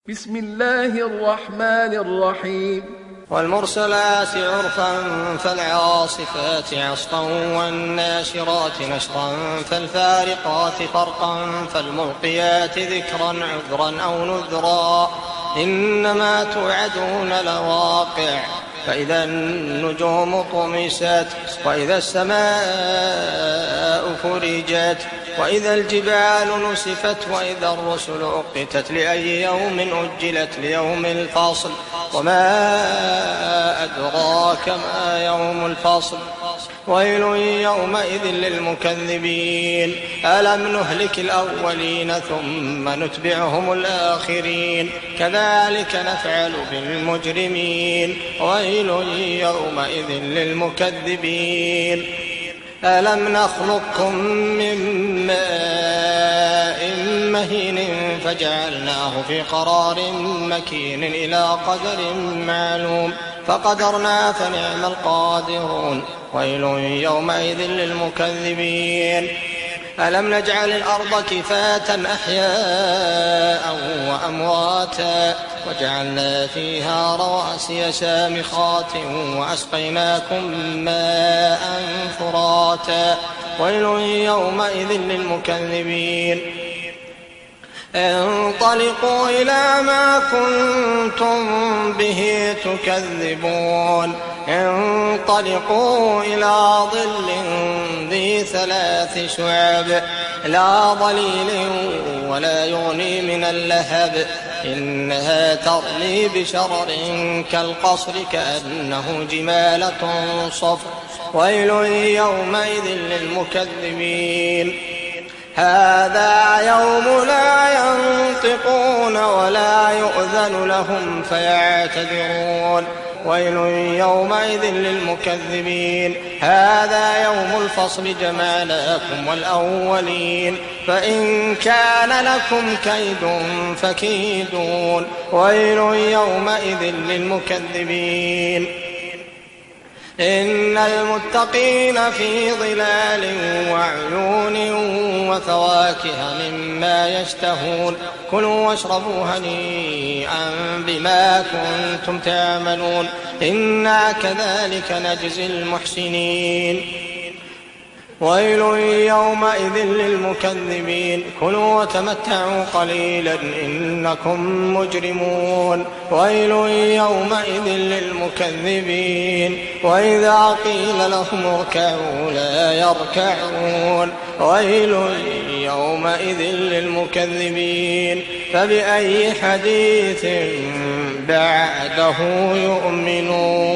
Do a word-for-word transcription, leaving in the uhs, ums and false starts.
بسم الله الرحمن الرحيم. والمرسلات عرفا فالعاصفات عصفا والناشرات نشرا فالفارقات فرقا فالملقيات ذكرا عذرا أو نذرا إنما توعدون لواقع فإذا النجوم طمست وإذا السماء فرجت وإذا الجبال نسفت وإذا الرسل أقتت لأي يوم أجلت ليوم الفصل وما أدراك ما يوم الفصل ويل يومئذ للمكذبين ألم نهلك الأولين ثم نتبعهم الآخرين كذلك نفعل بالمجرمين ويل يومئذ للمكذبين ألم نخلقكم من ماء مهين فجعلناه في قرار مكين إلى قدر معلوم فقدرنا فنعم القادرون ويل يومئذ للمكذبين ألم نجعل الأرض كفاة أحياء وأمواتا وجعلنا فيها رواسي شامخات وأسقيناكم ماء فراتا ويل يومئذ للمكذبين انطلقوا إلى ما كنتم به تكذبون انطلقوا إلى ظل ذي ثلاث شعب لا ظليل ولا يغني من اللهب إنها ترمي بشرر كالقصر كأنه جمالة صفر ويل يومئذ للمكذبين هذا يوم لا ينطقون ولا يؤذن لهم فيعتذرون ويل يومئذ للمكذبين هذا يوم الفصل جمعناكم والأولين فإن كان لكم كيد فكيدون ويل يومئذ للمكذبين إن المتقين في ظلال وعيون وفواكه مما يشتهون كلوا واشربوا هنيئا بما كنتم تعملون إنا كذلك نجزي المحسنين ويل يومئذ للمكذبين كلوا وتمتعوا قليلا إنكم مجرمون ويل يومئذ للمكذبين وإذا قيل لهم اركعوا لا يركعون ويل يومئذ للمكذبين فبأي حديث بعده يؤمنون.